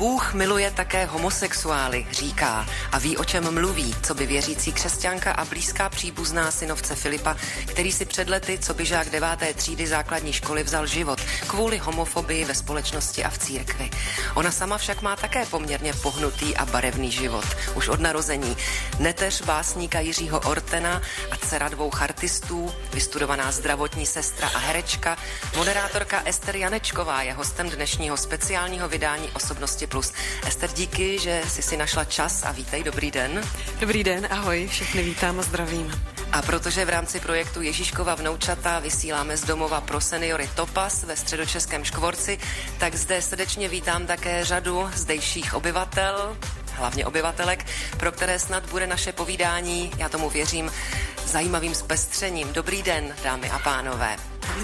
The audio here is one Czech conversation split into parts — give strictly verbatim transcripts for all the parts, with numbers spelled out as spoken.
Bůh miluje také homosexuály, říká, a ví, o čem mluví, co by věřící křesťanka a blízká příbuzná synovce Filipa, který si před lety, co by žák deváté třídy základní školy vzal život kvůli homofobii ve společnosti a v církvi. Ona sama však má také poměrně pohnutý a barevný život. Už od narození. Neteř básníka Jiřího Ortena a dcera dvou chartistů, vystudovaná zdravotní sestra a herečka, moderátorka Ester Janečková je hostem dnešního speciálního vydání Osobnosti plus. Ester, díky, že jsi si našla čas a vítej, dobrý den. Dobrý den, ahoj, všechny vítám a zdravím. A protože v rámci projektu Ježíškova vnoučata vysíláme z domova pro seniory Topas ve středočeském Škvorci, tak zde srdečně vítám také řadu zdejších obyvatel, hlavně obyvatelek, pro které snad bude naše povídání, já tomu věřím, zajímavým zpestřením. Dobrý den, dámy a pánové.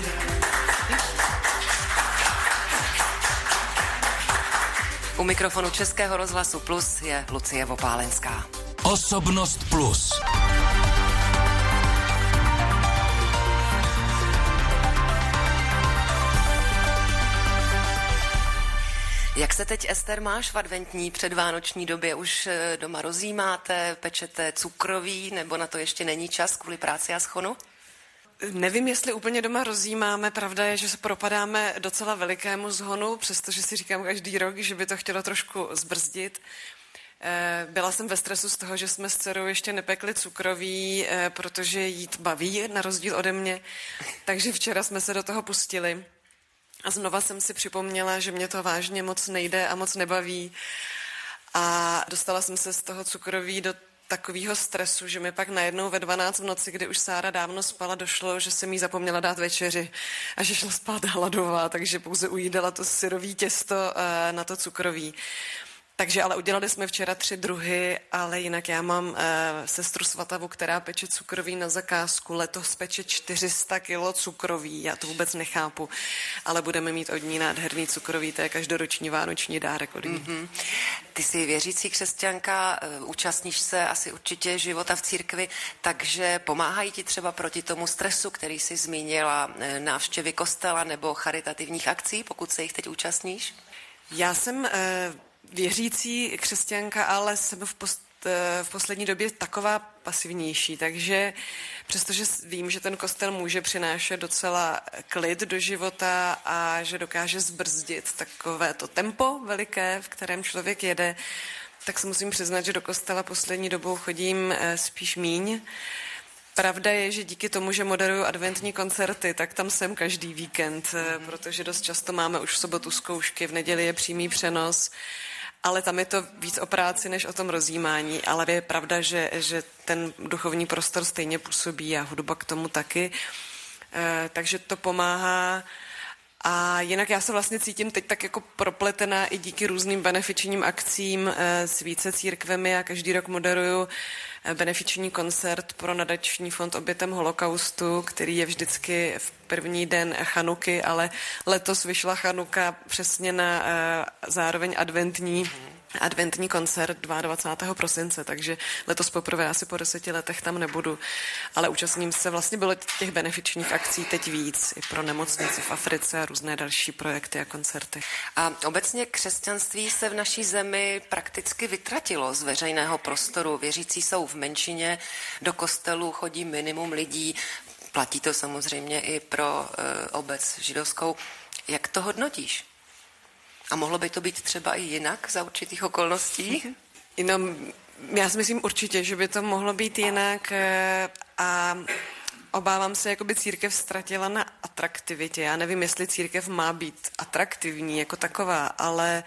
U mikrofonu Českého rozhlasu Plus je Lucie Vopálenská. Osobnost plus. Jak se teď, Ester, máš v adventní předvánoční době? Už doma rozjímáte, pečete cukroví, nebo na to ještě není čas kvůli práci a schonu? Nevím, jestli úplně doma rozjímáme. Pravda je, že se propadáme docela velikému zhonu, přestože si říkám každý rok, že by to chtělo trošku zbrzdit. Byla jsem ve stresu z toho, že jsme s dcerou ještě nepekli cukroví, protože jít baví, na rozdíl ode mě. Takže včera jsme se do toho pustili. A znova jsem si připomněla, že mě to vážně moc nejde a moc nebaví. A dostala jsem se z toho cukroví do takového stresu, že mi pak najednou ve dvanáct v noci, kdy už Sára dávno spala, došlo, že jsem jí zapomněla dát večeři a že šla spát hladová, takže pouze ujídala to syrový těsto na to cukroví. Takže ale udělali jsme včera tři druhy, ale jinak já mám e, sestru Svatavu, která peče cukroví na zakázku. Letos peče čtyři sta kilo cukroví, já to vůbec nechápu, ale budeme mít od ní nádherný cukroví, to je každoroční vánoční dárek od ní. Mm-hmm. Ty jsi věřící křesťanka, účastníš se asi určitě života v církvi, takže pomáhají ti třeba proti tomu stresu, který jsi zmínila, návštěvy kostela nebo charitativních akcí, pokud se jich teď účastníš? Já jsem... E, věřící křesťanka, ale jsem v, post, v poslední době taková pasivnější, takže přestože vím, že ten kostel může přinášet docela klid do života a že dokáže zbrzdit takové to tempo veliké, v kterém člověk jede, tak se musím přiznat, že do kostela poslední dobou chodím spíš míň. Pravda je, že díky tomu, že moderuju adventní koncerty, tak tam jsem každý víkend, protože dost často máme už v sobotu zkoušky, v neděli je přímý přenos, ale tam je to víc o práci, než o tom rozjímání, ale je pravda, že, že ten duchovní prostor stejně působí a hudba k tomu taky, e, takže to pomáhá. A jinak já se vlastně cítím teď tak jako propletená i díky různým benefičním akcím e, s více církvemi a každý rok moderuju benefiční koncert pro nadační fond obětem holokaustu, který je vždycky v první den Chanuky, ale letos vyšla Chanuka přesně na uh, zároveň adventní adventní koncert dvacátého druhého prosince, takže letos poprvé asi po deseti letech tam nebudu, ale účastním se, vlastně bylo těch benefičních akcí teď víc, i pro nemocnici v Africe a různé další projekty a koncerty. A obecně křesťanství se v naší zemi prakticky vytratilo z veřejného prostoru. Věřící jsou v menšině, do kostelů chodí minimum lidí, platí to samozřejmě i pro e, obec židovskou. Jak to hodnotíš? A mohlo by to být třeba i jinak za určitých okolností? Jenom, já si myslím určitě, že by to mohlo být jinak a obávám se, jako by církev ztratila na atraktivitě. Já nevím, jestli církev má být atraktivní jako taková, ale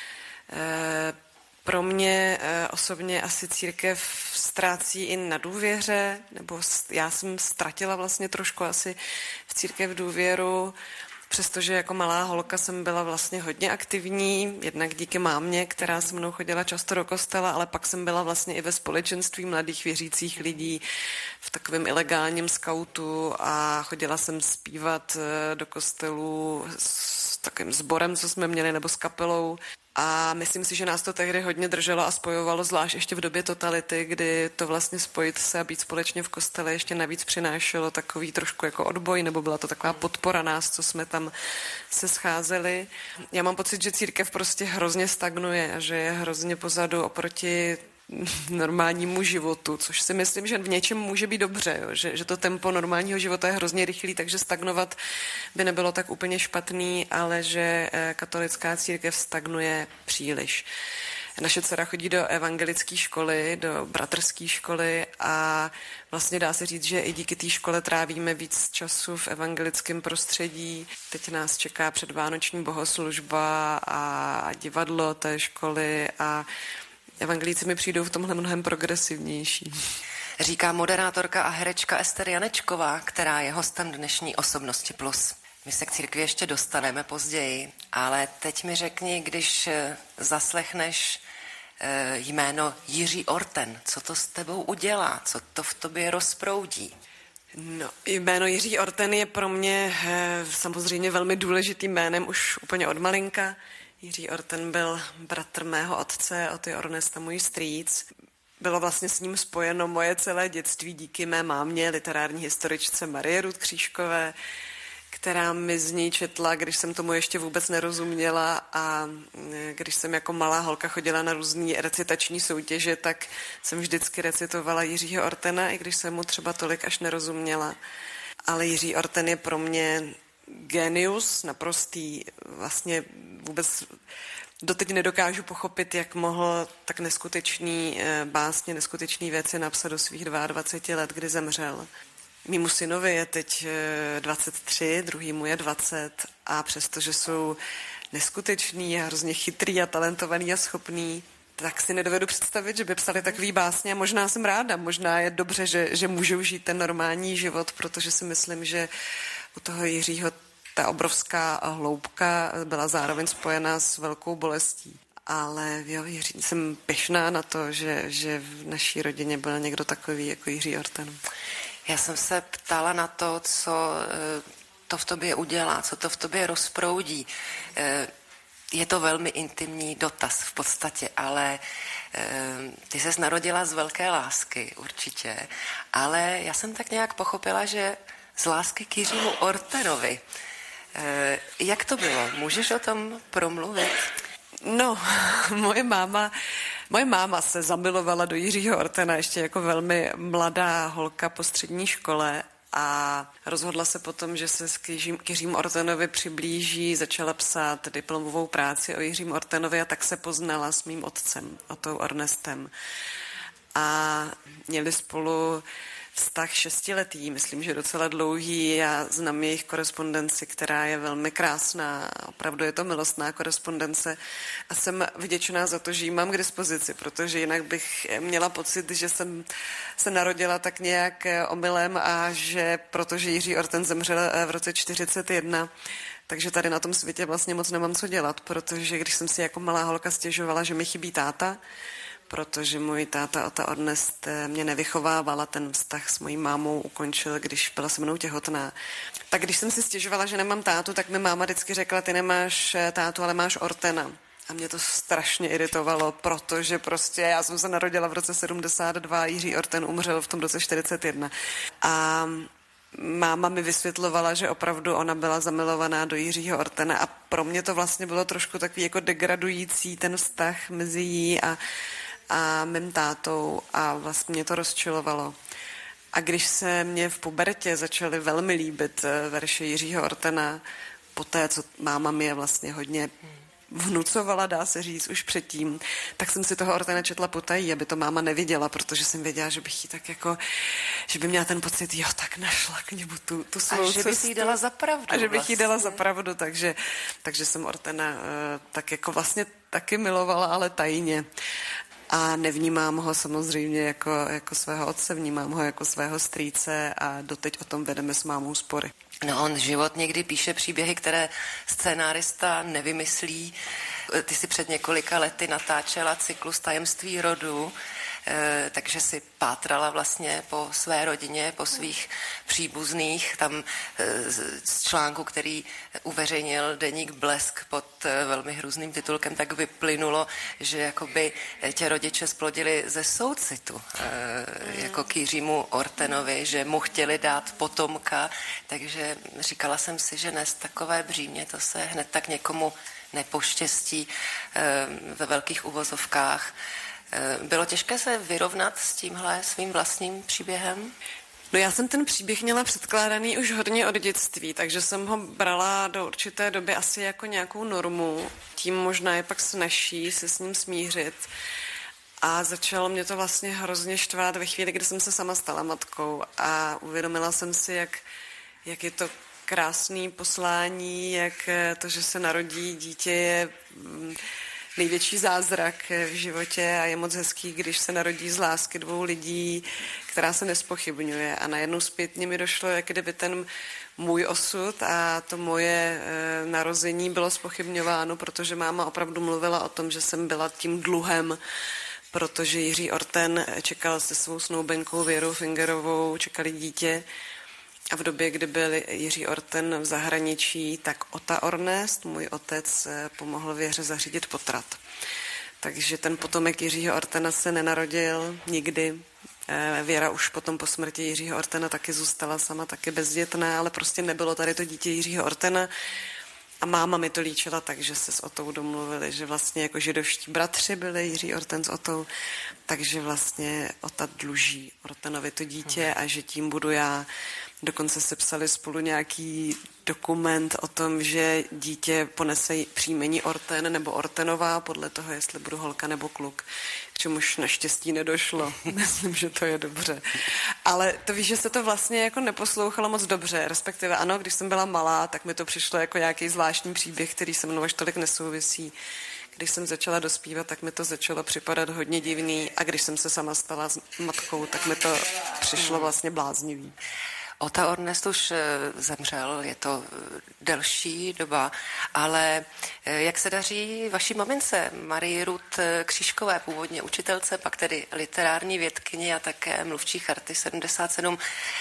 pro mě osobně asi církev ztrácí i na důvěře, nebo já jsem ztratila vlastně trošku asi v církev důvěru, přestože jako malá holka jsem byla vlastně hodně aktivní, jednak díky mámě, která se mnou chodila často do kostela, ale pak jsem byla vlastně i ve společenství mladých věřících lidí v takovém ilegálním skautu a chodila jsem zpívat do kostelů s takovým sborem, co jsme měli, nebo s kapelou. A myslím si, že nás to tehdy hodně drželo a spojovalo, zvlášť ještě v době totality, kdy to vlastně spojit se a být společně v kostele ještě navíc přinášelo takový trošku jako odboj, nebo byla to taková podpora nás, co jsme tam se scházeli. Já mám pocit, že církev prostě hrozně stagnuje a že je hrozně pozadu oproti normálnímu životu, což si myslím, že v něčem může být dobře, jo? Že, že to tempo normálního života je hrozně rychlý, takže stagnovat by nebylo tak úplně špatný, ale že katolická církev stagnuje příliš. Naše dcera chodí do evangelické školy, do bratrské školy a vlastně dá se říct, že i díky té škole trávíme víc času v evangelickém prostředí. Teď nás čeká předvánoční bohoslužba a divadlo té školy a evangelíci mi přijdou v tomhle mnohem progresivnější. Říká moderátorka a herečka Ester Janečková, která je hostem dnešní Osobnosti plus. My se k církvi ještě dostaneme později, ale teď mi řekni, když zaslechneš jméno Jiří Orten, co to s tebou udělá, co to v tobě rozproudí? No, jméno Jiří Orten je pro mě samozřejmě velmi důležitým jménem už úplně od malinka. Jiří Orten byl bratr mého otce, Oty Ornesta, můj strýc. Bylo vlastně s ním spojeno moje celé dětství díky mé mámě, literární historičce Marie Ruth Křížkové, která mi z ní četla, když jsem tomu ještě vůbec nerozuměla a když jsem jako malá holka chodila na různé recitační soutěže, tak jsem vždycky recitovala Jiřího Ortena, i když jsem mu třeba tolik až nerozuměla. Ale Jiří Orten je pro mě genius, naprostý, vlastně vůbec doteď nedokážu pochopit, jak mohl tak neskutečný básně, neskutečný věci napsat do svých dvaceti dvou let, kdy zemřel. Mýmu synovi je teď dvacet tři, druhýmu je dvacet a přestože jsou neskutečný a hrozně chytrý a talentovaný a schopný, tak si nedovedu představit, že by psali takový básně a možná jsem ráda, možná je dobře, že, že můžou žít ten normální život, protože si myslím, že u toho Jiřího ta obrovská hloubka byla zároveň spojená s velkou bolestí. Ale jo, Jiří, jsem pyšná na to, že, že v naší rodině byl někdo takový jako Jiří Orten. Já jsem se ptala na to, co to v tobě udělá, co to v tobě rozproudí. Je to velmi intimní dotaz v podstatě, ale ty ses narodila z velké lásky určitě, ale já jsem tak nějak pochopila, že z lásky k Jiřímu Ortenovi. Jak to bylo? Můžeš o tom promluvit? No, moje máma, moje máma se zamilovala do Jiřího Ortena ještě jako velmi mladá holka po střední škole a rozhodla se potom, že se k Jiřímu Ortenovi přiblíží, začala psát diplomovou práci o Jiřím Ortenovi a tak se poznala s mým otcem, Otou Ornestem. A měli spolu vztah šestiletý, myslím, že docela dlouhý. Já znám jejich korespondenci, která je velmi krásná. Opravdu je to milostná korespondence a jsem vděčná za to, že ji mám k dispozici, protože jinak bych měla pocit, že jsem se narodila tak nějak omylem a že protože Jiří Orten zemřel v roce čtyřicet jedna, takže tady na tom světě vlastně moc nemám co dělat, protože když jsem si jako malá holka stěžovala, že mi chybí táta, protože můj táta Ota Ornest mě nevychovávala, ten vztah s mojí mámou ukončil, když byla se mnou těhotná. Tak když jsem si stěžovala, že nemám tátu, tak mi máma vždycky řekla, ty nemáš tátu, ale máš Ortena. A mě to strašně iritovalo, protože prostě já jsem se narodila v roce sedmdesát dva, Jiří Orten umřel v tom roce čtyřicet jedna. A máma mi vysvětlovala, že opravdu ona byla zamilovaná do Jiřího Ortena a pro mě to vlastně bylo trošku takový jako degradující ten vztah mezi jí a a mým tátou a vlastně mě to rozčilovalo. A když se mě v pubertě začaly velmi líbit verše Jiřího Ortena, poté, co máma mi je vlastně hodně vnucovala, dá se říct, už předtím, tak jsem si toho Ortena četla potají, aby to máma neviděla, protože jsem věděla, že bych jí tak jako, že by měla ten pocit, jo, tak našla k němu tu, tu svou cestu. A že bych jí dala za pravdu. A že bych vlastně. jí dala za pravdu, takže, takže jsem Ortena uh, tak jako vlastně taky milovala, ale tajně. A nevnímám ho samozřejmě jako, jako svého otce, vnímám ho jako svého strýce a doteď o tom vedeme s mámou spory. No on život někdy píše příběhy, které scénárista nevymyslí. Ty si před několika lety natáčela cyklus Tajemství rodu, takže si pátrala vlastně po své rodině, po svých příbuzných, tam z článku, který uveřejnil deník Blesk pod velmi hrůzným titulkem, tak vyplynulo, že jakoby tě rodiče splodili ze soucitu, jako k Jiřímu Ortenovi, že mu chtěli dát potomka, takže říkala jsem si, že nést takové břímě, to se hned tak někomu nepoštěstí ve velkých uvozovkách. Bylo těžké se vyrovnat s tímhle svým vlastním příběhem? No já jsem ten příběh měla předkládaný už hodně od dětství, takže jsem ho brala do určité doby asi jako nějakou normu. Tím možná je pak snazší se s ním smířit. A začalo mě to vlastně hrozně štvát ve chvíli, kdy jsem se sama stala matkou a uvědomila jsem si, jak, jak je to krásný poslání, jak to, že se narodí dítě, je největší zázrak v životě a je moc hezký, když se narodí z lásky dvou lidí, která se nespochybňuje. A najednou zpětně mi došlo, jak kdyby ten můj osud a to moje e, narození bylo zpochybňováno, protože máma opravdu mluvila o tom, že jsem byla tím dluhem, protože Jiří Orten čekal se svou snoubenkou Věrou Fingerovou, čekali dítě. A v době, kdy byl Jiří Orten v zahraničí, tak Ota Ornest, můj otec, pomohl Věře zařídit potrat. Takže ten potomek Jiřího Ortena se nenarodil nikdy. Věra už potom po smrti Jiřího Ortena taky zůstala sama, taky bezdětná, ale prostě nebylo tady to dítě Jiřího Ortena. A máma mi to líčila tak, že se s Otou domluvili, že vlastně jako židovští bratři byli Jiří Orten s Otou, takže vlastně Ota dluží Ortenovi to dítě a že tím budu já. Dokonce se psali spolu nějaký dokument o tom, že dítě ponese příjmení Orten nebo Ortenová, podle toho, jestli budu holka nebo kluk, k čemuž naštěstí nedošlo. Myslím, že to je dobře. Ale to víš, že se to vlastně jako neposlouchalo moc dobře, respektive ano, když jsem byla malá, tak mi to přišlo jako nějaký zvláštní příběh, který se mnou až tolik nesouvisí. Když jsem začala dospívat, tak mi to začalo připadat hodně divný a když jsem se sama stala matkou, tak mi to přišlo vlastně bláznivý. Ota Ornest už zemřel, je to delší doba, ale jak se daří vaší mamince Marii Ruth Křížkové, původně učitelce, pak tedy literární vědkyni a také mluvčí Charty sedmdesát sedm.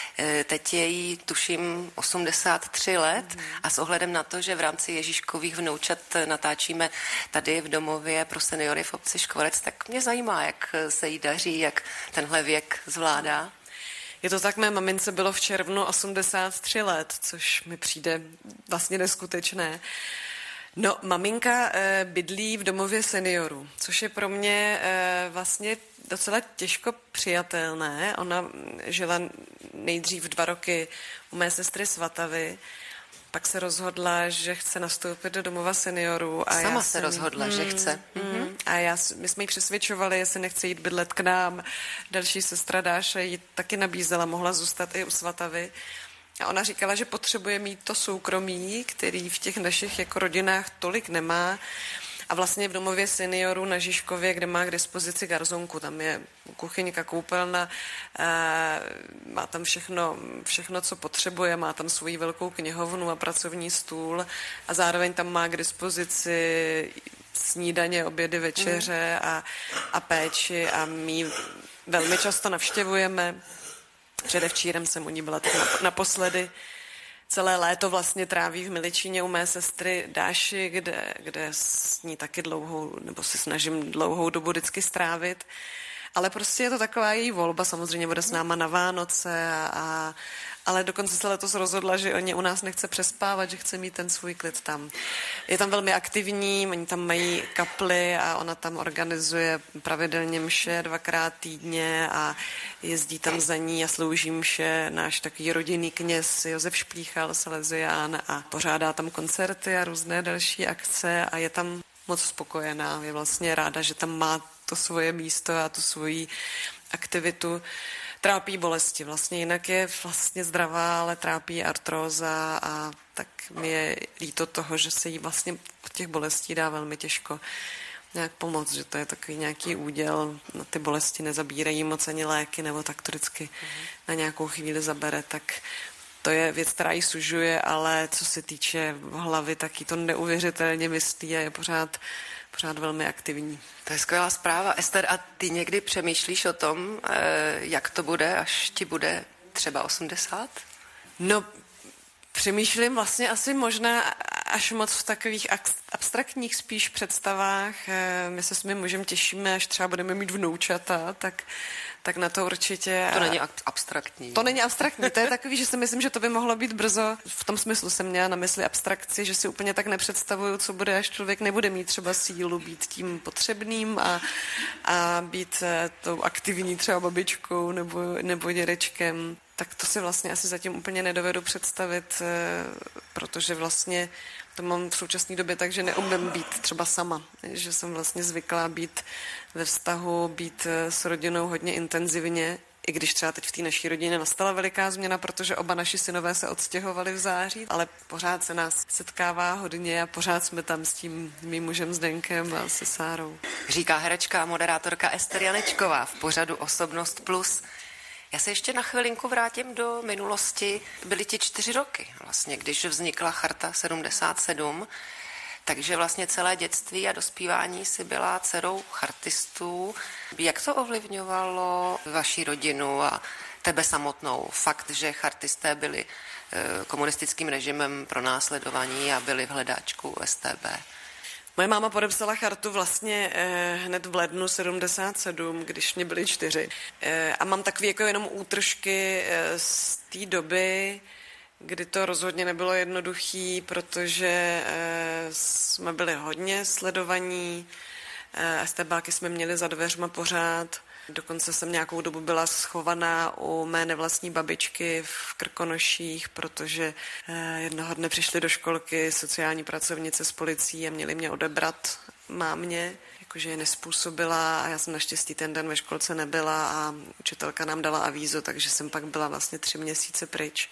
Teď je jí, tuším, osmdesát tři let a s ohledem na to, že v rámci Ježíškových vnoučat natáčíme tady v domově pro seniory v obci Škvorec, tak mě zajímá, jak se jí daří, jak tenhle věk zvládá. Je to tak, mé mamince bylo v červnu osmdesát tři let, což mi přijde vlastně neskutečné. No, maminka e, bydlí v domově seniorů, což je pro mě e, vlastně docela těžko přijatelné. Ona žila nejdřív dva roky u mé sestry Svatavy, pak se rozhodla, že chce nastoupit do domova seniorů. A Sama já se jsem, rozhodla, mm, že chce. Mm, a já, my jsme ji přesvědčovali, jestli nechce jít bydlet k nám. Další sestra Dáša ji taky nabízela, mohla zůstat i u Svatavy. A ona říkala, že potřebuje mít to soukromí, který v těch našich jako rodinách tolik nemá. A vlastně v domově seniorů na Žižkově, kde má k dispozici garzonku, tam je kuchyňka, koupelna, má tam všechno, všechno, co potřebuje, má tam svoji velkou knihovnu a pracovní stůl a zároveň tam má k dispozici snídaně, obědy, večeře a, a péči a my velmi často navštěvujeme. Předevčírem jsem u ní byla tak naposledy. Celé léto vlastně tráví v Miličíně u mé sestry Dáši, kde, kde s ní taky dlouhou, nebo se snažím dlouhou dobu vždycky strávit. Ale prostě je to taková její volba, samozřejmě bude s náma na Vánoce, a, a, ale dokonce se letos rozhodla, že oni u nás nechce přespávat, že chce mít ten svůj klid tam. Je tam velmi aktivní, oni tam mají kapli a ona tam organizuje pravidelně mše dvakrát týdně a jezdí tam za ní a slouží mše náš takový rodinný kněz Josef Šplíchal, Salesián, a pořádá tam koncerty a různé další akce a je tam moc spokojená. Je vlastně ráda, že tam má to svoje místo a tu svoji aktivitu. Trápí bolesti. Vlastně jinak je vlastně zdravá, ale trápí artróza a tak mi je líto toho, že se jí vlastně od těch bolestí dá velmi těžko nějak pomoct, že to je takový nějaký úděl, na ty bolesti nezabírají moc ani léky, nebo tak to vždycky mm-hmm. na nějakou chvíli zabere, tak to je věc, která jí sužuje, ale co se týče hlavy, tak jí to neuvěřitelně myslí a je pořád pořád velmi aktivní. To je skvělá zpráva. Ester, a ty někdy přemýšlíš o tom, jak to bude, až ti bude třeba osmdesát? No, přemýšlím vlastně asi možná až moc v takových abstraktních spíš představách. My se s mým mužem těšíme, až třeba budeme mít vnoučata, tak, tak na to určitě... To není abstraktní. To není abstraktní, to je takový, že si myslím, že to by mohlo být brzo. V tom smyslu jsem měla na mysli abstrakci, že si úplně tak nepředstavuju, co bude, až člověk nebude mít třeba sílu být tím potřebným a, a být tou aktivní třeba babičkou nebo, nebo dědečkem. Tak to si vlastně asi zatím úplně nedovedu představit, protože vlastně to mám v současné době tak, že neumím být třeba sama. Že jsem vlastně zvyklá být ve vztahu, být s rodinou hodně intenzivně, i když třeba teď v té naší rodině nastala veliká změna, protože oba naši synové se odstěhovali v září, ale pořád se nás setkává hodně a pořád jsme tam s tím mým mužem Zdenkem a se Sárou. Říká herečka a moderátorka Ester Janečková v pořadu Osobnost plus. Já se ještě na chvilinku vrátím do minulosti. Byly ti čtyři roky, vlastně, když vznikla Charta sedmdesát sedm, takže vlastně celé dětství a dospívání si byla dcerou chartistů. Jak to ovlivňovalo vaši rodinu a tebe samotnou? Fakt, že chartisté byli komunistickým režimem pronásledovaní a byli v hledáčku S T B. Moje máma podepsala chartu vlastně eh, hned v lednu sedmdesát sedm, když mě byly čtyři. Eh, a mám takový jako jenom útržky eh, z té doby, kdy to rozhodně nebylo jednoduchý, protože eh, jsme byli hodně sledovaní, eh, STBáky jsme měli za dveřma pořád. Dokonce jsem nějakou dobu byla schovaná u mé nevlastní babičky v Krkonoších, protože jednoho dne přišly do školky sociální pracovnice s policií a měli mě odebrat mámě, jakože je nespůsobila a já jsem naštěstí ten den ve školce nebyla a učitelka nám dala avízo, takže jsem pak byla vlastně tři měsíce pryč,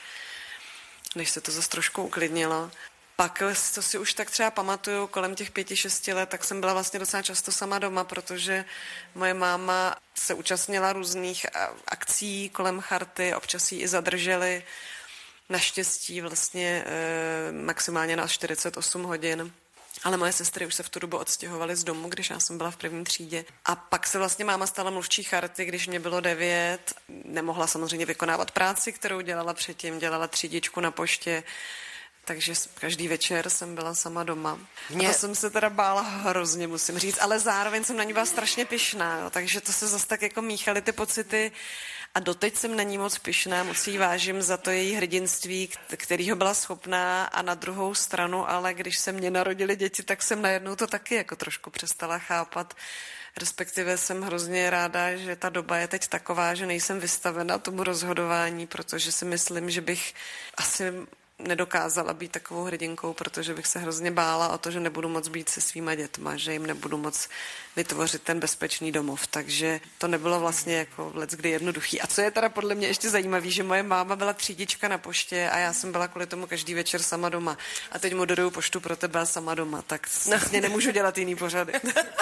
než se to zase trošku uklidnilo. Pak, co si už tak třeba pamatuju, kolem těch pěti, šesti let, tak jsem byla vlastně docela často sama doma, protože moje máma se účastnila různých akcí kolem charty, občas ji i zadrželi, naštěstí vlastně e, maximálně na čtyřicet osm hodin. Ale moje sestry už se v tu dobu odstěhovaly z domu, když já jsem byla v první třídě. A pak se vlastně máma stala mluvčí charty, když mě bylo devět. Nemohla samozřejmě vykonávat práci, kterou dělala předtím, dělala třídičku na poště. Takže každý večer jsem byla sama doma. Mě... A to jsem se teda bála hrozně, musím říct, ale zároveň jsem na ní byla strašně pyšná, jo, takže to se zase tak jako míchaly ty pocity a doteď jsem na ní moc pyšná, moc jí vážím za to její hrdinství, kterýho byla schopná a na druhou stranu, ale když se mě narodily děti, tak jsem najednou to taky jako trošku přestala chápat. Respektive jsem hrozně ráda, že ta doba je teď taková, že nejsem vystavena tomu rozhodování, protože si myslím, že bych asi nedokázala být takovou hrdinkou, protože bych se hrozně bála o to, že nebudu moc být se svýma dětma, že jim nebudu moc vytvořit ten bezpečný domov. Takže to nebylo vlastně jako leckdy jednoduchý. A co je teda podle mě ještě zajímavý, že moje máma byla třídička na poště a já jsem byla kvůli tomu každý večer sama doma. A teď moderuju Poštu pro tebe a sama doma, tak vlastně nemůžu dělat jiný pořady.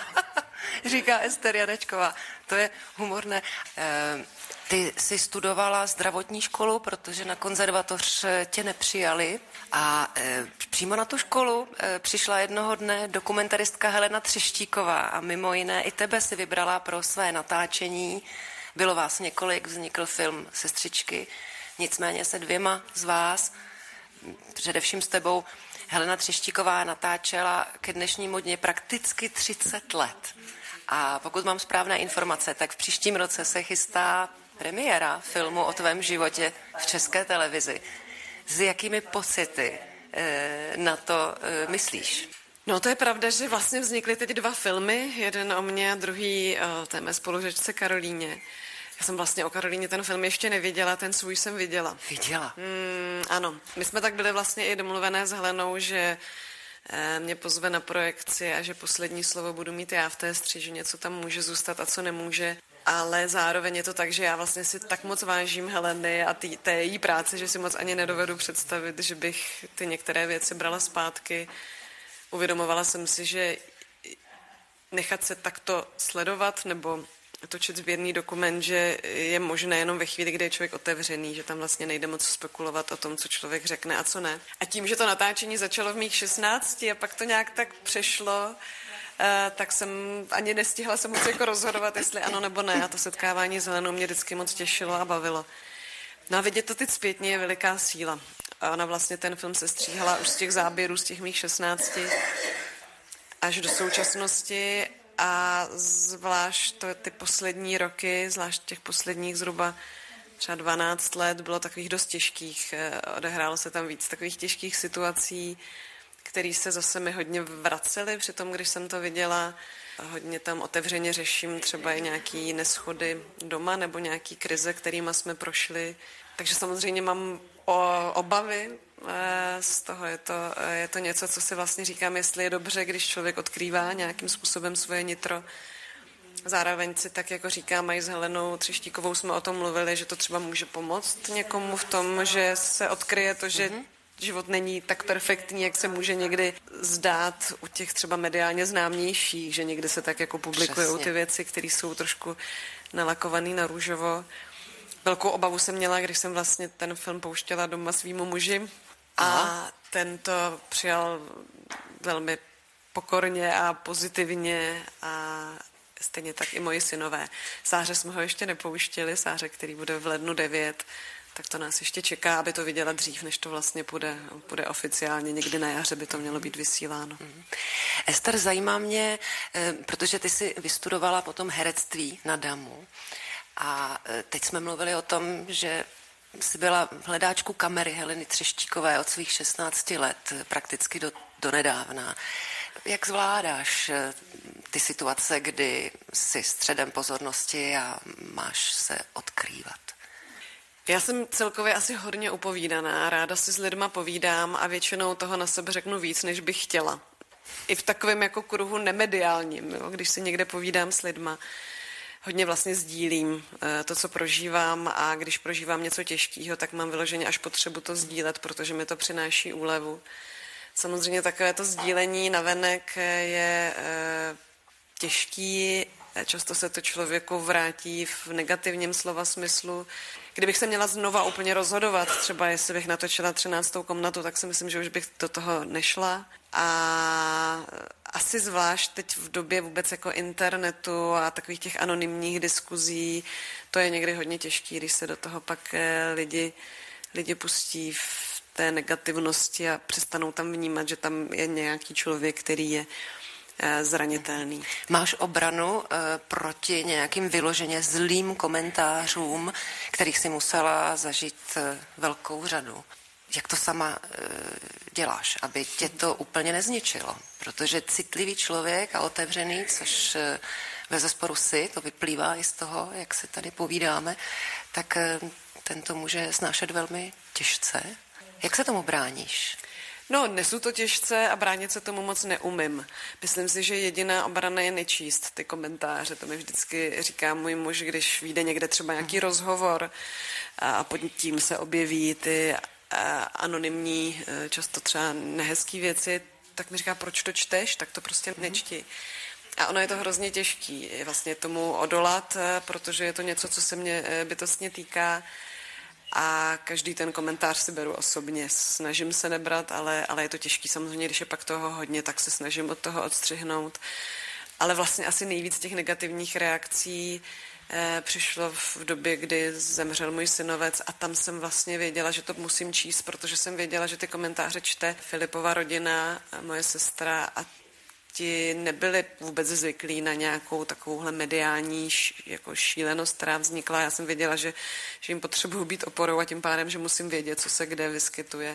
Říká Ester Janečková. To je humorné. E, ty jsi studovala zdravotní školu, protože na konzervatoř tě nepřijali a e, přímo na tu školu e, přišla jednoho dne dokumentaristka Helena Třeštíková a mimo jiné i tebe si vybrala pro své natáčení. Bylo vás několik, vznikl film Sestřičky, nicméně se dvěma z vás, především s tebou, Helena Třeštíková natáčela ke dnešnímu dni prakticky třicet let. A pokud mám správné informace, tak v příštím roce se chystá premiéra filmu o tvém životě v České televizi. S jakými pocity e, na to e, myslíš? No to je pravda, že vlastně vznikly teď dva filmy, jeden o mně a druhý o té mé spolužečce Karolíně. Já jsem vlastně o Karolíně ten film ještě neviděla, ten svůj jsem viděla. Viděla? Mm, ano, my jsme tak byli vlastně i domluvené s Helenou, že mě pozve na projekci a že poslední slovo budu mít já v té střiži, něco tam může zůstat a co nemůže. Ale zároveň je to tak, že já vlastně si tak moc vážím Heleny a tý, té její práce, že si moc ani nedovedu představit, že bych ty některé věci brala zpátky. Uvědomovala jsem si, že nechat se takto sledovat nebo točit sběrný dokument, že je možné jenom ve chvíli, kdy je člověk otevřený, že tam vlastně nejde moc spekulovat o tom, co člověk řekne a co ne. A tím, že to natáčení začalo v mých šestnácti a pak to nějak tak přešlo tak jsem ani nestihla se moc jako rozhodovat, jestli ano nebo ne. A to setkávání s Helenou mě vždycky moc těšilo a bavilo. No a vidět to teď zpětně je veliká síla. A ona vlastně ten film se stříhala už z těch záběrů, z těch mých šestnácti až do současnosti a zvlášť to, ty poslední roky, zvlášť těch posledních zhruba třeba dvanáct let, bylo takových dost těžkých. Odehrálo se tam víc takových těžkých situací, které se zase mi hodně vracely při tom, když jsem to viděla. Hodně tam otevřeně řeším třeba i nějaký neschody doma nebo nějaký krize, kterýma jsme prošli. Takže samozřejmě mám o, obavy z toho. Je to, je to něco, co si vlastně říkám, jestli je dobře, když člověk odkrývá nějakým způsobem svoje nitro. Zároveň si tak jako říkám, i s Helenou Třeštíkovou jsme o tom mluvili, že to třeba může pomoct někomu v tom, že se odkryje to, že mm-hmm. život není tak perfektní, jak se může někdy zdát u těch třeba mediálně známějších, že někdy se tak jako publikují ty věci, které jsou trošku nalakovaný na růžovo. Velkou obavu jsem měla, když jsem vlastně ten film pouštěla doma svýmu muži a Aha. ten to přijal velmi pokorně a pozitivně a stejně tak i moji synové. Sáře jsme ho ještě nepouštěli, Sáře, který bude v lednu devět, tak to nás ještě čeká, aby to viděla dřív, než to vlastně půjde, půjde oficiálně. Někdy na jaře by to mělo být vysíláno. Mm. Ester, zajímá mě, protože ty jsi vystudovala potom herectví na Damu a teď jsme mluvili o tom, že jsi byla v hledáčku kamery Heleny Třeštíkové od svých šestnácti let, prakticky do, do nedávna. Jak zvládáš ty situace, kdy jsi středem pozornosti a máš se odkrývat? Já jsem celkově asi hodně upovídaná, ráda si s lidma povídám a většinou toho na sebe řeknu víc, než bych chtěla. I v takovém jako kruhu nemediálním, jo? Když si někde povídám s lidma. Hodně vlastně sdílím to, co prožívám a když prožívám něco těžkého, tak mám vyloženě až potřebu to sdílet, protože mi to přináší úlevu. Samozřejmě takové to sdílení navenek je e, těžký, často se to člověku vrátí v negativním slova smyslu. Kdybych se měla znova úplně rozhodovat, třeba jestli bych natočila třináctou komnatu, tak si myslím, že už bych do toho nešla. A asi zvlášť teď v době vůbec jako internetu a takových těch anonymních diskuzí, to je někdy hodně těžký, když se do toho pak lidi, lidi pustí v té negativnosti a přestanou tam vnímat, že tam je nějaký člověk, který je zranitelný. Máš obranu uh, proti nějakým vyloženě zlým komentářům, kterých si musela zažít uh, velkou řadu. Jak to sama uh, děláš, aby tě to úplně nezničilo? Protože citlivý člověk a otevřený, což uh, bezesporu si, to vyplývá i z toho, jak se tady povídáme, tak uh, ten to může snášet velmi těžce. Jak se tomu bráníš? No, nesu to těžce a bránit se tomu moc neumím. Myslím si, že jediná obrana je nečíst ty komentáře. To mi vždycky říká můj muž, když vyjde někde třeba nějaký mm. rozhovor a pod tím se objeví ty anonymní, často třeba nehezký věci, tak mi říká, proč to čteš, tak to prostě mm. nečti. A ono je to hrozně těžký vlastně tomu odolat, protože je to něco, co se mě bytostně týká. A každý ten komentář si beru osobně. Snažím se nebrat, ale, ale je to těžký. Samozřejmě, když je pak toho hodně, tak se snažím od toho odstřihnout. Ale vlastně asi nejvíc těch negativních reakcí eh, přišlo v době, kdy zemřel můj synovec a tam jsem vlastně věděla, že to musím číst, protože jsem věděla, že ty komentáře čte Filipova rodina, moje sestra a ti nebyli vůbec zvyklí na nějakou takovouhle mediální jako šílenost, která vznikla. Já jsem věděla, že, že jim potřebuju být oporou a tím pádem, že musím vědět, co se kde vyskytuje,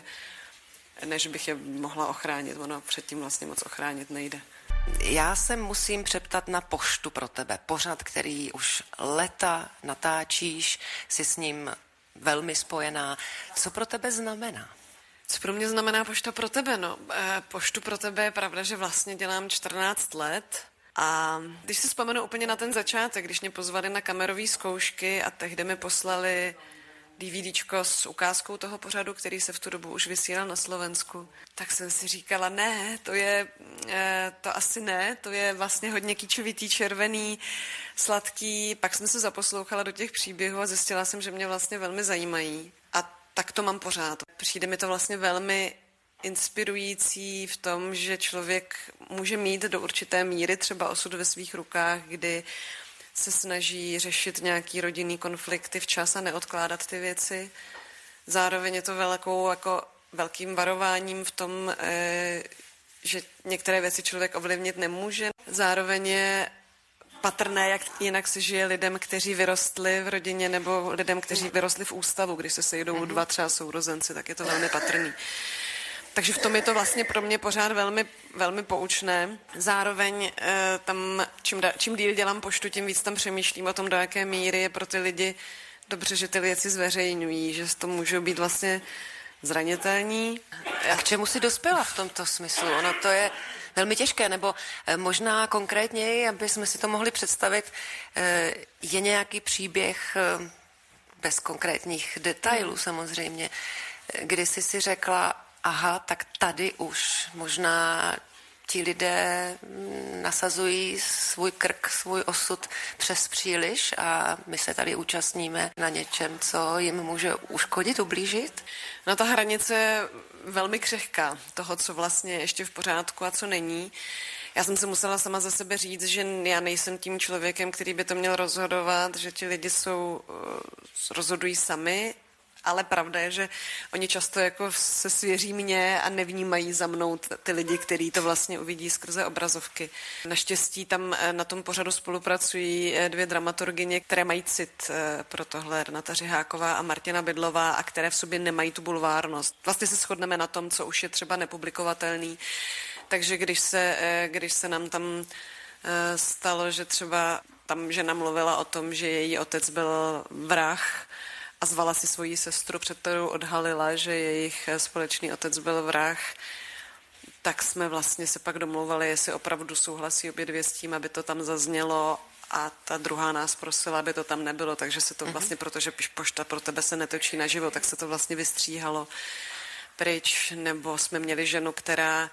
než bych je mohla ochránit. Ono předtím vlastně moc ochránit nejde. Já se musím přeptat na Poštu pro tebe. Pořad, který už leta natáčíš, jsi s ním velmi spojená. Co pro tebe znamená? Co pro mě znamená Pošta pro tebe? No, Poštu pro tebe je pravda, že vlastně dělám čtrnáct let a když si vzpomenu úplně na ten začátek, když mě pozvali na kamerové zkoušky a tehdy mi poslali DVDčko s ukázkou toho pořadu, který se v tu dobu už vysílal na Slovensku, tak jsem si říkala, ne, to je, to asi ne, to je vlastně hodně kýčovitý, červený, sladký. Pak jsem se zaposlouchala do těch příběhů a zjistila jsem, že mě vlastně velmi zajímají. A tak to mám pořád. Přijde mi to vlastně velmi inspirující v tom, že člověk může mít do určité míry třeba osud ve svých rukách, kdy se snaží řešit nějaký rodinný konflikty včas a neodkládat ty věci. Zároveň je to velkou, jako velkým varováním v tom, že některé věci člověk ovlivnit nemůže. Zároveň je patrné, jak jinak se žije lidem, kteří vyrostli v rodině, nebo lidem, kteří vyrostli v ústavu. Když se sejdou dva třeba sourozenci, tak je to velmi patrný. Takže v tom je to vlastně pro mě pořád velmi, velmi poučné. Zároveň e, tam, čím, da, čím díl dělám poštu, tím víc tam přemýšlím o tom, do jaké míry je pro ty lidi dobře, že ty věci zveřejňují, že to můžou být vlastně zranitelní. A k čemu jsi dospěla v tomto smyslu? Ono to je velmi těžké, nebo možná konkrétněji, aby jsme si to mohli představit, je nějaký příběh bez konkrétních detailů samozřejmě, kdy jsi si řekla, aha, tak tady už možná ti lidé nasazují svůj krk, svůj osud přes příliš a my se tady účastníme na něčem, co jim může uškodit, ublížit? No ta hranice je velmi křehká toho, co vlastně je ještě v pořádku a co není. Já jsem si musela sama za sebe říct, že já nejsem tím člověkem, který by to měl rozhodovat, že ti lidi jsou, rozhodují sami, ale pravda je, že oni často jako se svěří mně a nevnímají za mnou ty lidi, kteří to vlastně uvidí skrze obrazovky. Naštěstí tam na tom pořadu spolupracují dvě dramaturgyně, které mají cit pro tohle, Renata Řiháková a Martina Bydlová, a které v sobě nemají tu bulvárnost. Vlastně se shodneme na tom, co už je třeba nepublikovatelný. Takže když se, když se nám tam stalo, že třeba tam žena mluvila o tom, že její otec byl vrah, a zvala si svoji sestru, před kterou odhalila, že jejich společný otec byl vrah, tak jsme vlastně se pak domlouvali, jestli opravdu souhlasí obě dvě s tím, aby to tam zaznělo, a ta druhá nás prosila, aby to tam nebylo, takže se to vlastně, protože pošta pro tebe se netočí naživo, tak se to vlastně vystříhalo pryč, nebo jsme měli ženu, která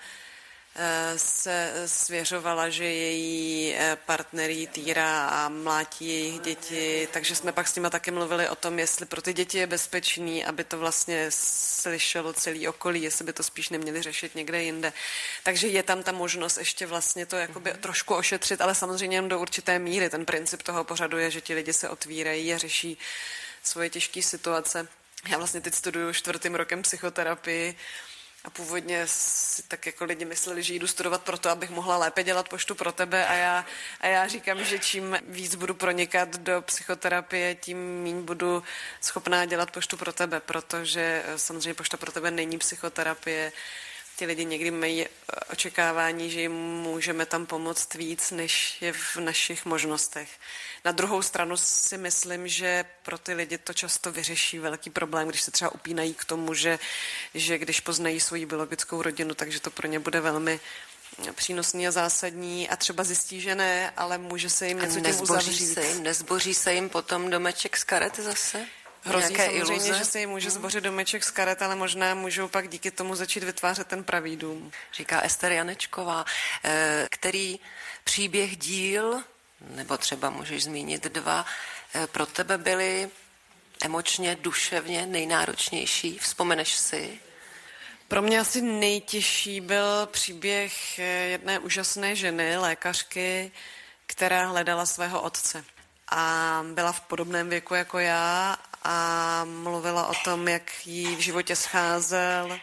se svěřovala, že její partner jí týrá a mlátí jejich děti, takže jsme pak s nima taky mluvili o tom, jestli pro ty děti je bezpečný, aby to vlastně slyšelo celý okolí, jestli by to spíš neměli řešit někde jinde. Takže je tam ta možnost ještě vlastně to jakoby mm-hmm. trošku ošetřit, ale samozřejmě jen do určité míry. Ten princip toho pořadu je, že ti lidi se otvírají a řeší svoje těžké situace. Já vlastně teď studuju čtvrtým rokem psychoterapii, a původně si tak jako lidi mysleli, že jdu studovat proto, abych mohla lépe dělat poštu pro tebe, a já, a já říkám, že čím víc budu pronikat do psychoterapie, tím méně budu schopná dělat poštu pro tebe, protože samozřejmě pošta pro tebe není psychoterapie. Ti lidi někdy mají očekávání, že jim můžeme tam pomoct víc, než je v našich možnostech. Na druhou stranu si myslím, že pro ty lidi to často vyřeší velký problém, když se třeba upínají k tomu, že, že když poznají svoji biologickou rodinu, takže to pro ně bude velmi přínosný a zásadní, a třeba zjistí, že ne, ale může se jim něco tím uzavřít. Se jim, nezboří se jim potom domeček z karet zase? Hrozí samozřejmě, iluze? Že se jim může zbořit domeček z karet, ale možná můžou pak díky tomu začít vytvářet ten pravý dům. Říká Ester Janečková, který příběh díl, nebo třeba můžeš zmínit dva, pro tebe byly emočně, duševně nejnáročnější? Vzpomeneš si? Pro mě asi nejtěžší byl příběh jedné úžasné ženy, lékařky, která hledala svého otce. A byla v podobném věku jako já a mluvila o tom, jak jí v životě scházel,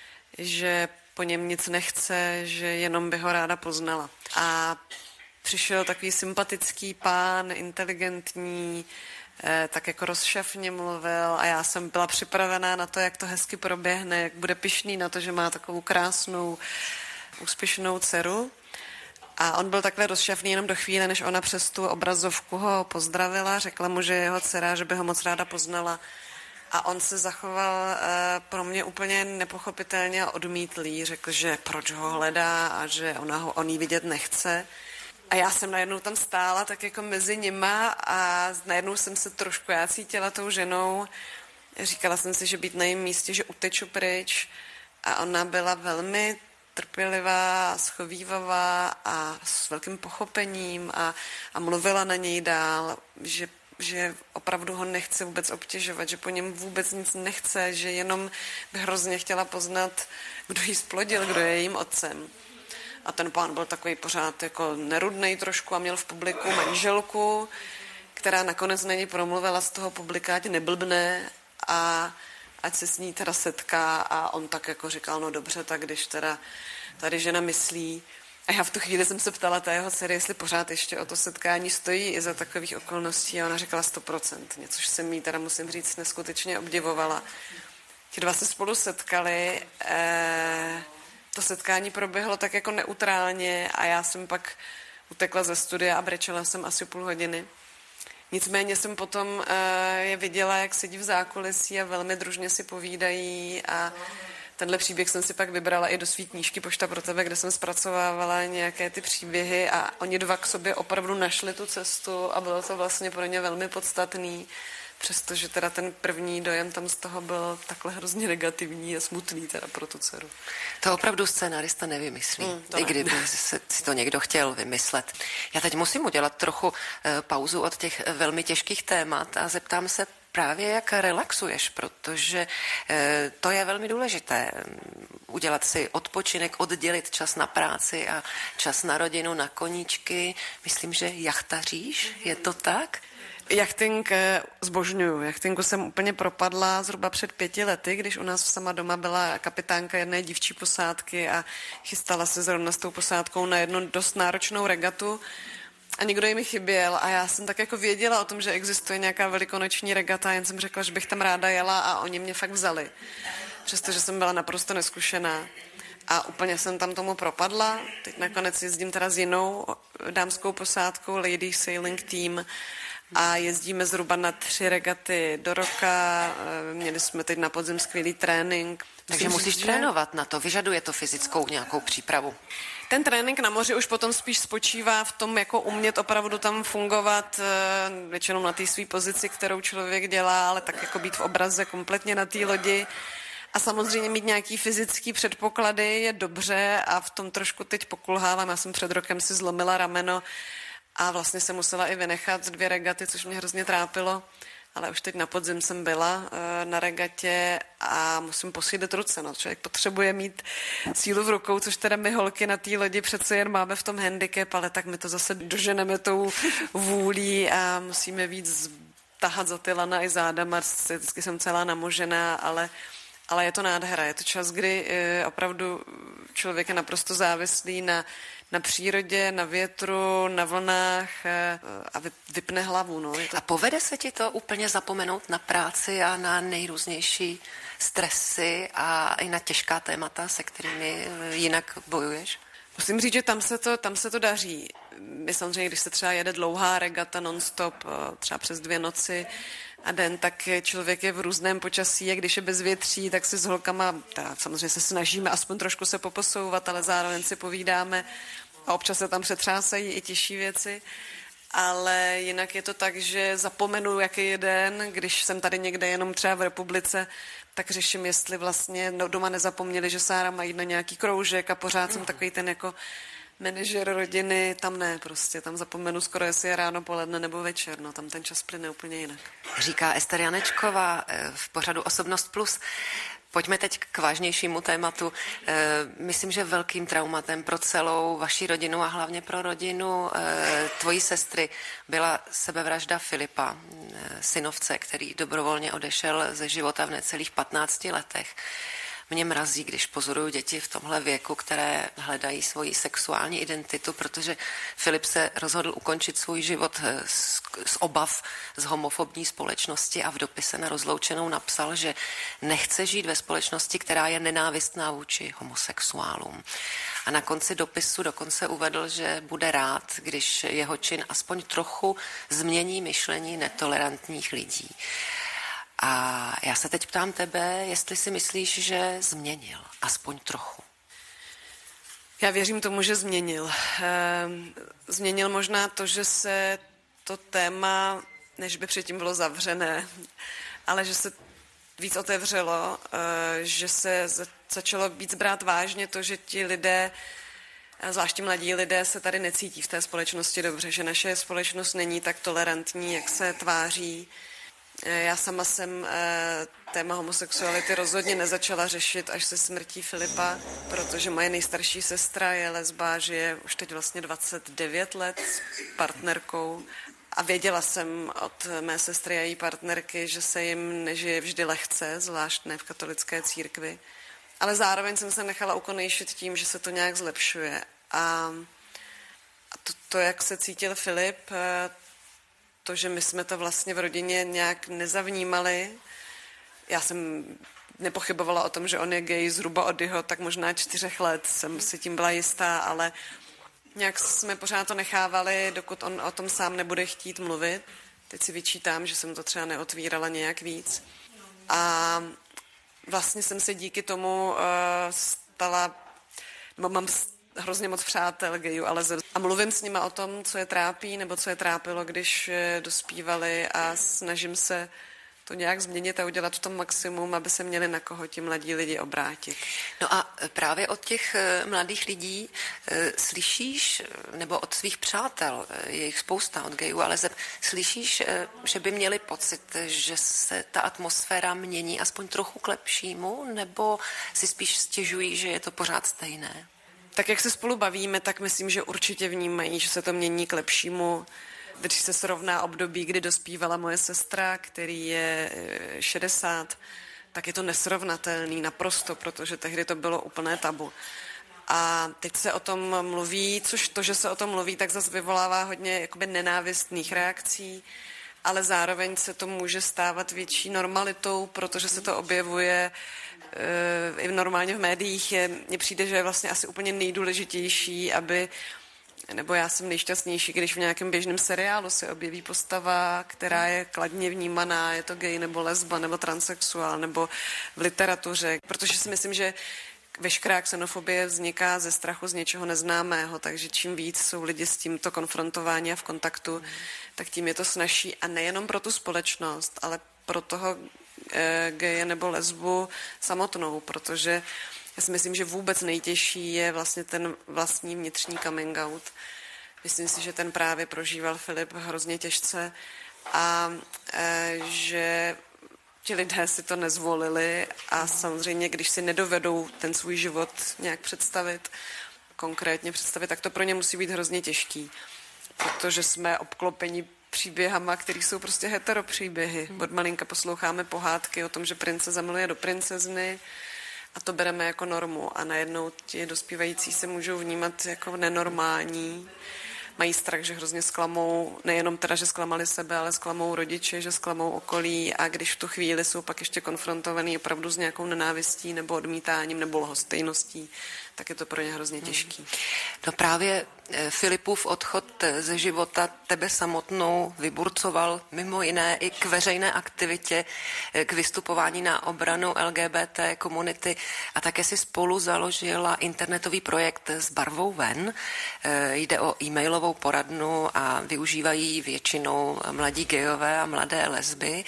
že po něm nic nechce, že jenom by ho ráda poznala. A přišel takový sympatický pán, inteligentní, tak jako rozšafně mluvil, a já jsem byla připravená na to, jak to hezky proběhne, jak bude pyšný na to, že má takovou krásnou, úspěšnou dceru. A on byl takhle rozšafný jenom do chvíle, než ona přes tu obrazovku ho pozdravila, řekla mu, že je jeho dcera, že by ho moc ráda poznala. A on se zachoval uh, pro mě úplně nepochopitelně a odmítlý. Řekl, že proč ho hledá a že ona ho, on jí vidět nechce. A já jsem najednou tam stála tak jako mezi nima a najednou jsem se trošku já cítila tou ženou. Říkala jsem si, že být na jejím místě, že uteču pryč. A ona byla velmi trpělivá, schovívavá a s velkým pochopením a, a mluvila na něj dál, že že opravdu ho nechce vůbec obtěžovat, že po něm vůbec nic nechce, že jenom by hrozně chtěla poznat, kdo jí splodil, kdo je jejím otcem. A ten pán byl takový pořád jako nerudnej trošku a měl v publiku manželku, která nakonec na něj promluvila z toho publika, ať neblbne a ať se s ní teda setká a on tak jako říkal, no dobře, tak když teda tady žena myslí. A já v tu chvíli jsem se ptala té jeho dcery, jestli pořád ještě o to setkání stojí i za takových okolností a ona říkala sto procent, což jsem jí teda musím říct neskutečně obdivovala. Ti dva se spolu setkali, eh, to setkání proběhlo tak jako neutrálně a já jsem pak utekla ze studia a brečela jsem asi půl hodiny. Nicméně jsem potom eh, je viděla, jak sedí v zákulisí a velmi družně si povídají a tenhle příběh jsem si pak vybrala i do svý knížky Pošta pro tebe, kde jsem zpracovávala nějaké ty příběhy a oni dva k sobě opravdu našli tu cestu a bylo to vlastně pro ně velmi podstatný, přestože teda ten první dojem tam z toho byl takhle hrozně negativní a smutný teda pro tu dceru. To opravdu scénarista nevymyslí, mm, i kdyby se, si to někdo chtěl vymyslet. Já teď musím udělat trochu e, pauzu od těch velmi těžkých témat a zeptám se právě, jak relaxuješ, protože e, to je velmi důležité. Udělat si odpočinek, oddělit čas na práci a čas na rodinu, na koníčky. Myslím, že jachtaříš, je to tak? Jachting zbožňuju. Jachtingu jsem úplně propadla zhruba před pěti lety, když u nás sama doma byla kapitánka jedné dívčí posádky a chystala se zrovna s tou posádkou na jednu dost náročnou regatu a někdo jim mi chyběl a já jsem tak jako věděla o tom, že existuje nějaká velikonoční regata, jen jsem řekla, že bych tam ráda jela a oni mě fakt vzali. Přestože jsem byla naprosto neskušená. A úplně jsem tam tomu propadla. Teď nakonec jezdím teda s jinou dámskou posádkou, Lady Sailing Team, a jezdíme zhruba na tři regaty do roka. Měli jsme teď na podzim skvělý trénink. Takže musíš říct, trénovat na to, vyžaduje to fyzickou nějakou přípravu. Ten trénink na moři už potom spíš spočívá v tom, jako umět opravdu tam fungovat, většinou na té své pozici, kterou člověk dělá, ale tak jako být v obraze kompletně na té lodi. A samozřejmě mít nějaký fyzický předpoklady je dobře a v tom trošku teď pokulhávám. Já jsem před rokem si zlomila rameno a vlastně jsem musela i vynechat dvě regaty, což mě hrozně trápilo. Ale už teď na podzim jsem byla na regatě a musím posílit ruce. No. Člověk potřebuje mít sílu v rukou, což teda my holky na té lodi přece jen máme v tom handicap, ale tak my to zase doženeme tou vůlí a musíme víc tahat za ty lana i zádama. Vždycky jsem celá namožená, ale, ale je to nádhera. Je to čas, kdy opravdu člověk je naprosto závislý na na přírodě, na větru, na vlnách a vypne hlavu. No. To... A povede se ti to úplně zapomenout na práci a na nejrůznější stresy a i na těžká témata, se kterými jinak bojuješ? Musím říct, že tam se to, tam se to daří. My samozřejmě, když se třeba jede dlouhá regata non-stop, třeba přes dvě noci a den, tak člověk je v různém počasí a když je bez větří, tak si s holkama, tak samozřejmě se snažíme aspoň trošku se poposouvat, ale zároveň si povídáme a občas se tam přetřásají i těžší věci. Ale jinak je to tak, že zapomenu, jaký je den, když jsem tady někde jenom třeba v republice, tak řeším, jestli vlastně doma nezapomněli, že Sára má jít na nějaký kroužek a pořád jsem takový ten jako manažer rodiny, tam ne prostě, tam zapomenu skoro, jestli je ráno, poledne nebo večer, no tam ten čas plyne úplně jinak. Říká Ester Janečková v pořadu Osobnost plus. Pojďme teď k vážnějšímu tématu. Myslím, že velkým traumatem pro celou vaši rodinu a hlavně pro rodinu tvojí sestry byla sebevražda Filipa, synovce, který dobrovolně odešel ze života v necelých patnácti letech. Mě mrazí, když pozoruju děti v tomhle věku, které hledají svoji sexuální identitu, protože Filip se rozhodl ukončit svůj život z, z obav z homofobní společnosti a v dopise na rozloučenou napsal, že nechce žít ve společnosti, která je nenávistná vůči homosexuálům. A na konci dopisu dokonce uvedl, že bude rád, když jeho čin aspoň trochu změní myšlení netolerantních lidí. A já se teď ptám tebe, jestli si myslíš, že změnil, aspoň trochu. Já věřím tomu, že změnil. Změnil možná to, že se to téma, než by předtím bylo zavřené, ale že se víc otevřelo, že se začalo víc brát vážně to, že ti lidé Zvláště mladí lidé se tady necítí v té společnosti dobře, že naše společnost není tak tolerantní, jak se tváří. Já sama jsem téma homosexuality rozhodně nezačala řešit až se smrtí Filipa, protože moje nejstarší sestra je lesba, žije už teď vlastně dvacet devět let s partnerkou a věděla jsem od mé sestry a její partnerky, že se jim nežije vždy lehce, zvlášť ne v katolické církvi. Ale zároveň jsem se nechala ukonejšit tím, že se to nějak zlepšuje. A, a to, to, jak se cítil Filip, to, že my jsme to vlastně v rodině nějak nezavnímali. Já jsem nepochybovala o tom, že on je gay zhruba od jeho tak možná čtyřech let, jsem si tím byla jistá, ale nějak jsme pořád to nechávali, dokud on o tom sám nebude chtít mluvit. Teď si vyčítám, že jsem to třeba neotvírala nějak víc. A vlastně jsem se díky tomu uh, stala, nebo mám hrozně moc přátel gayů, ale a mluvím s nima o tom, co je trápí, nebo co je trápilo, když dospívali a snažím se to nějak změnit a udělat v tom maximum, aby se měli na koho ti mladí lidi obrátit. No a právě od těch mladých lidí slyšíš, nebo od svých přátel, je jich spousta od gayů, ale slyšíš, že by měli pocit, že se ta atmosféra mění aspoň trochu k lepšímu, nebo si spíš stěžují, že je to pořád stejné? Tak jak se spolu bavíme, tak myslím, že určitě vnímají, že se to mění k lepšímu. Když se srovná období, kdy dospívala moje sestra, který je šedesát, tak je to nesrovnatelný naprosto, protože tehdy to bylo úplné tabu. A teď se o tom mluví, což to, že se o tom mluví, tak zase vyvolává hodně jakoby nenávistných reakcí, ale zároveň se to může stávat větší normalitou, protože se to objevuje e, i normálně v médiích. Mně přijde, že je vlastně asi úplně nejdůležitější, aby nebo já jsem nejšťastnější, když v nějakém běžném seriálu se objeví postava, která je kladně vnímaná, je to gay nebo lesba nebo transsexuál, nebo v literatuře, protože si myslím, že veškerá xenofobie vzniká ze strachu z něčeho neznámého, takže čím víc jsou lidi s tímto konfrontováni a v kontaktu, tak tím je to snazší a nejenom pro tu společnost, ale pro toho e, geje nebo lesbu samotnou, protože já si myslím, že vůbec nejtěžší je vlastně ten vlastní vnitřní coming out. Myslím si, že ten právě prožíval Filip hrozně těžce a e, že ti lidé si to nezvolili a samozřejmě, když si nedovedou ten svůj život nějak představit, konkrétně představit, tak to pro ně musí být hrozně těžký, protože jsme obklopeni příběhama, které jsou prostě heteropříběhy. Od malinka posloucháme pohádky o tom, že princeza miluje do princezny, a to bereme jako normu a najednou ti dospívající se můžou vnímat jako nenormální. Mají strach, že hrozně zklamou, nejenom teda, že zklamali sebe, ale zklamou rodiče, že zklamou okolí a když v tu chvíli jsou pak ještě konfrontovaný opravdu s nějakou nenávistí nebo odmítáním nebo lhostejností, tak je to pro ně hrozně těžký. No právě Filipův odchod ze života tebe samotnou vyburcoval mimo jiné i k veřejné aktivitě, k vystupování na obranu L G B T komunity a také si spolu založila internetový projekt S barvou ven. Jde o e-mailovou poradnu a využívají většinou mladí gejové a mladé lesby.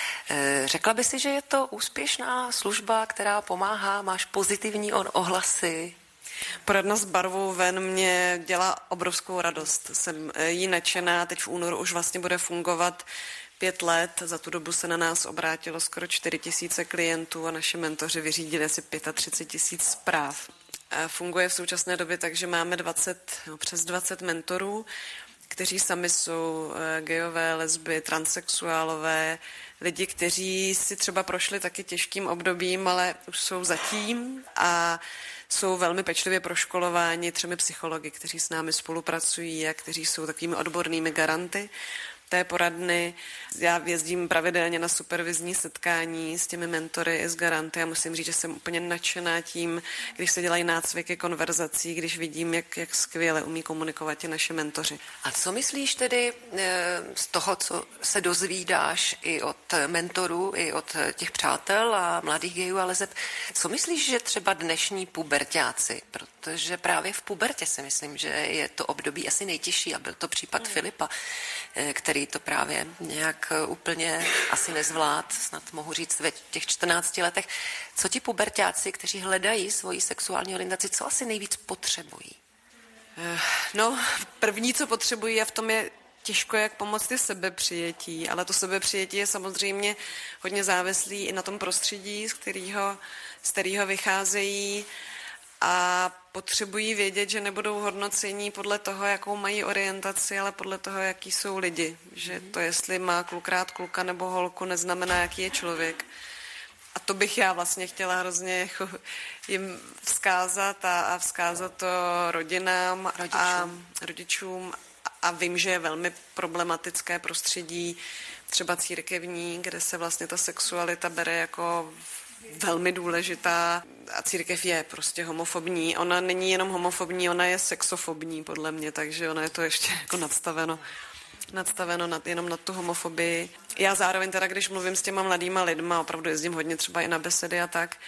Řekla by si, že je to úspěšná služba, která pomáhá, máš pozitivní ohlasy? Poradna S barvou ven mě dělá obrovskou radost. Jsem jí nadšená, teď v únoru už vlastně bude fungovat pět let. Za tu dobu se na nás obrátilo skoro čtyři tisíce klientů a naši mentoři vyřídili asi třicet pět tisíc zpráv. Funguje v současné době tak, že máme dvacet, no, přes dvacet mentorů, kteří sami jsou gejové, lesby, transsexuálové, lidi, kteří si třeba prošli taky těžkým obdobím, ale už jsou zatím a jsou velmi pečlivě proškolováni třemi psychologi, kteří s námi spolupracují a kteří jsou takovými odbornými garanty té poradny. Já jezdím pravidelně na supervizní setkání s těmi mentory i s garanty a musím říct, že jsem úplně nadšená tím, když se dělají nácviky konverzací, když vidím, jak, jak skvěle umí komunikovat ti naši mentoři. A co myslíš tedy z toho, co se dozvídáš i od mentorů, i od těch přátel a mladých gejů a leseb, co myslíš, že třeba dnešní puberťáci, protože právě v pubertě si myslím, že je to období asi nejtěžší a byl to případ hmm. Filipa, který to právě nějak úplně asi nezvlád, snad mohu říct ve těch čtrnácti letech. Co ti puberťáci, kteří hledají svoji sexuální orientaci, co asi nejvíc potřebují? No, první, co potřebují, a v tom je těžko, jak pomoct je sebepřijetí, ale to sebepřijetí je samozřejmě hodně závislý i na tom prostředí, z kterého, z kterého vycházejí, a potřebují vědět, že nebudou hodnocení podle toho, jakou mají orientaci, ale podle toho, jaký jsou lidi. Že to, jestli má kluk rád kluka nebo holku, neznamená, jaký je člověk. A to bych já vlastně chtěla hrozně jako jim vzkázat a, a vzkázat to rodinám rodičům. a rodičům. A vím, že je velmi problematické prostředí, třeba církevní, kde se vlastně ta sexualita bere jako velmi důležitá, a církev je prostě homofobní. Ona není jenom homofobní, ona je sexofobní podle mě, takže ona je to ještě jako nadstaveno. nadstaveno nad, jenom na tu homofobii. Já zároveň teda, když mluvím s těma mladýma lidma, opravdu jezdím hodně třeba i na besedy a tak,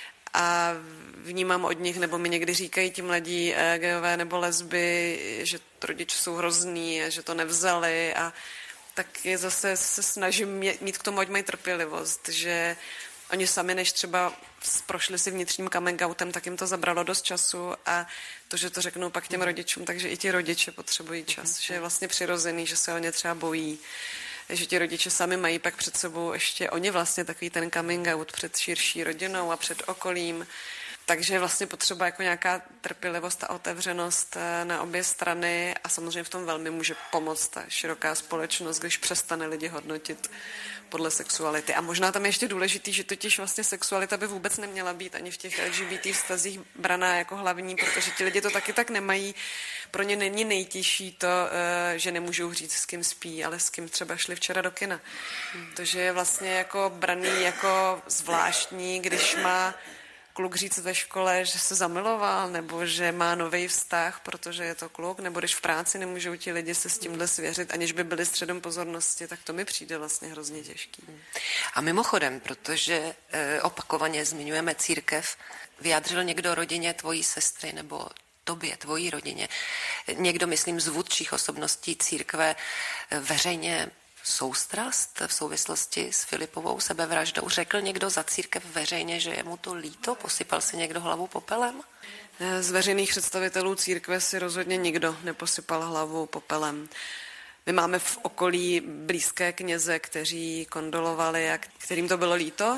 a vnímám od nich, nebo mi někdy říkají ti mladí eh, gejové nebo lesby, že rodiče jsou hrozný, že to nevzali, a tak je zase se snažím mít k tomu, ať mají trpělivost, že oni sami, než třeba prošli si vnitřním coming outem, tak jim to zabralo dost času, a to, že to řeknou pak těm rodičům, takže i ti rodiče potřebují čas, že je vlastně přirozený, že se o ně třeba bojí, že ti rodiče sami mají pak před sebou ještě oni vlastně takový ten coming out před širší rodinou a před okolím. Takže je vlastně potřeba jako nějaká trpělivost a otevřenost na obě strany, a samozřejmě v tom velmi může pomoct ta široká společnost, když přestane lidi hodnotit podle sexuality. A možná tam je ještě důležitý, že totiž vlastně sexualita by vůbec neměla být ani v těch L G B T vztazích braná jako hlavní, protože ti lidi to taky tak nemají. Pro ně není nejtěžší to, že nemůžou říct, s kým spí, ale s kým třeba šli včera do kina. To, že je vlastně jako braný jako zvláštní, když má kluk říct ve škole, že se zamiloval, nebo že má nový vztah, protože je to kluk, nebo když v práci nemůžou ti lidi se s tímhle svěřit, aniž by byli středem pozornosti, tak to mi přijde vlastně hrozně těžký. A mimochodem, protože e, opakovaně zmiňujeme církev, vyjádřil někdo rodině tvojí sestry nebo tobě, tvojí rodině, někdo, myslím, z vůdčích osobností církve veřejně soustrast v souvislosti s Filipovou sebevraždou? Řekl někdo za církev veřejně, že je mu to líto? Posypal si někdo hlavu popelem? Z veřejných představitelů církve si rozhodně nikdo neposypal hlavu popelem. My máme v okolí blízké kněze, kteří kondolovali a kterým to bylo líto,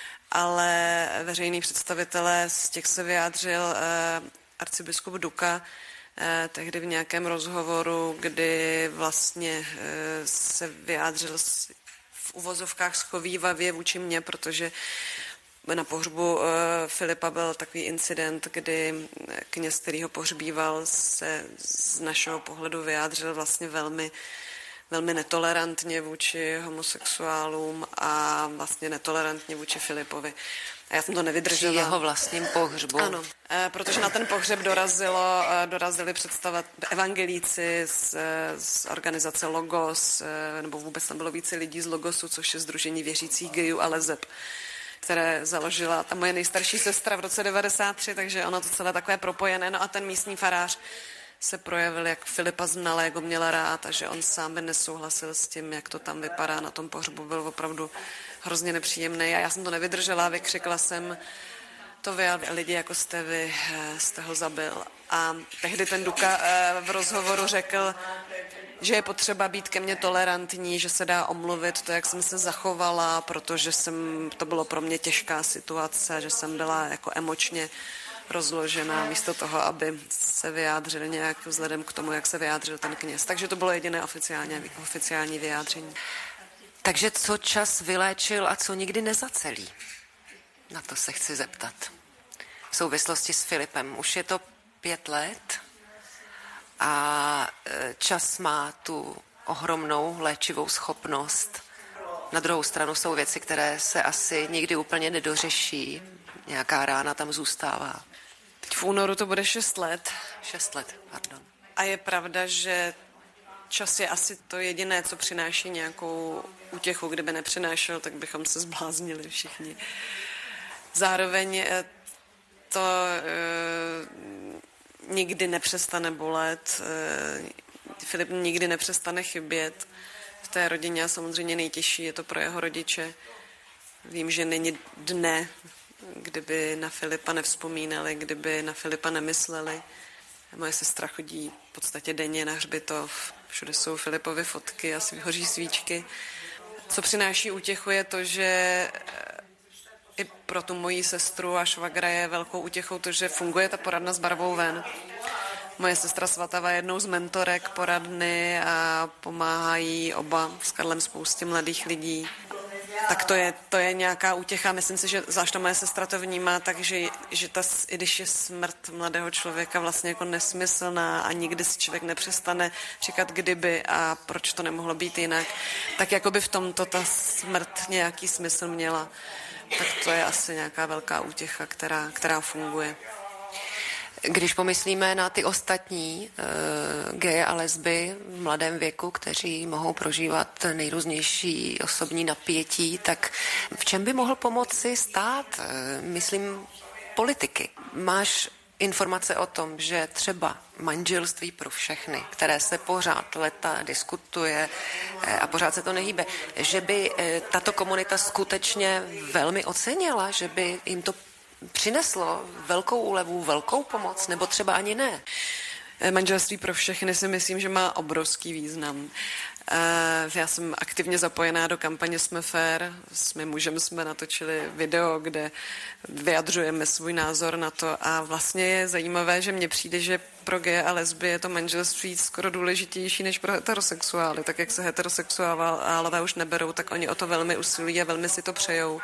ale veřejní představitelé, z těch se vyjádřil eh, arcibiskup Duka, Eh, tehdy v nějakém rozhovoru, kdy vlastně eh, se vyjádřil s, v uvozovkách schovívavě vůči mně, protože na pohřbu eh, Filipa byl takový incident, kdy kněz, který ho pohřbíval, se z našeho pohledu vyjádřil vlastně velmi, velmi netolerantně vůči homosexuálům a vlastně netolerantně vůči Filipovi. A já jsem to nevydržela. Při jeho vlastním pohřbu. Ano, protože na ten pohřeb dorazilo, dorazili představat evangelíci z, z organizace Logos, nebo vůbec tam bylo více lidí z Logosu, což je Sdružení věřících gejů a leseb, které založila ta moje nejstarší sestra v roce devadesát tři, takže ono to celé takové propojené. No a ten místní farář se projevil, jak Filipa znala, jak ho měla rád, a že on sám by nesouhlasil s tím, jak to tam vypadá na tom pohřbu. Byl opravdu hrozně nepříjemný a já jsem to nevydržela, vykřikla jsem to vy a lidi jako jste vy, jste ho zabil. A tehdy ten Duka v rozhovoru řekl, že je potřeba být ke mně tolerantní, že se dá omluvit to, jak jsem se zachovala, protože jsem, to bylo pro mě těžká situace, že jsem byla jako emočně rozložená místo toho, aby se vyjádřil nějak vzhledem k tomu, jak se vyjádřil ten kněz. Takže to bylo jediné oficiální, oficiální vyjádření. Takže co čas vyléčil a co nikdy nezacelí? Na to se chci zeptat. V souvislosti s Filipem. Už je to pět let a čas má tu ohromnou léčivou schopnost. Na druhou stranu jsou věci, které se asi nikdy úplně nedořeší. Nějaká rána tam zůstává. Teď v únoru to bude šest let. Šest let, pardon. A je pravda, že čas je asi to jediné, co přináší nějakou útěchu. Kdyby nepřinášel, tak bychom se zbláznili všichni. Zároveň to e, nikdy nepřestane bolet. E, Filip nikdy nepřestane chybět. V té rodině a samozřejmě nejtěžší je to pro jeho rodiče. Vím, že není dne, kdyby na Filipa nevzpomínali, kdyby na Filipa nemysleli. Moje sestra chodí v podstatě denně na hřbitov, všude jsou Filipovy fotky a hoří svíčky. Co přináší útěchu je to, že i pro tu moji sestru a švagra je velkou útěchou to, že funguje ta poradna s barvou ven. Moje sestra Svatava je jednou z mentorek poradny a pomáhají oba s Karlem spoustě mladých lidí. Tak to je, to je nějaká útěcha. Myslím si, že zvlášť to moje sestra to vnímá, takže že ta, i když je smrt mladého člověka vlastně jako nesmyslná a nikdy si člověk nepřestane říkat kdyby a proč to nemohlo být jinak, tak jako by v tomto ta smrt nějaký smysl měla. Tak to je asi nějaká velká útěcha, která, která funguje. Když pomyslíme na ty ostatní uh, geje a lesby v mladém věku, kteří mohou prožívat nejrůznější osobní napětí, tak v čem by mohl pomoci stát? Uh, myslím politiky. Máš informace o tom, že třeba manželství pro všechny, které se pořád leta diskutuje a pořád se to nehýbe, že by tato komunita skutečně velmi ocenila, že by jim to přineslo velkou úlevu, velkou pomoc, nebo třeba ani ne? Manželství pro všechny si myslím, že má obrovský význam. Já jsem aktivně zapojená do kampaně Jsme fér. S mým mužem jsme natočili video, kde vyjadřujeme svůj názor na to a vlastně je zajímavé, že mně přijde, že pro geje a lesby je to manželství skoro důležitější než pro heterosexuály. Tak jak se heterosexuálové už neberou, tak oni o to velmi usilují a velmi si to přejou.